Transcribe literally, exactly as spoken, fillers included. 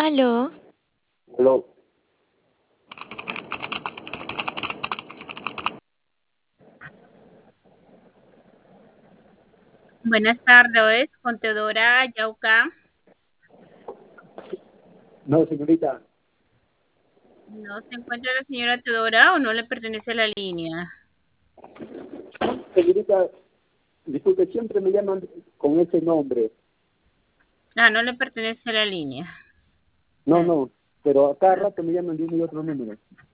Aló, Aló. Buenas tardes, con Teodora Yauca. No, señorita. ¿No se encuentra la señora Teodora o no le pertenece a la línea? Señorita, disculpe, siempre me llaman con ese nombre. Ah, no le pertenece a la línea. No, no, pero a cada rato me llaman de uno y otro número.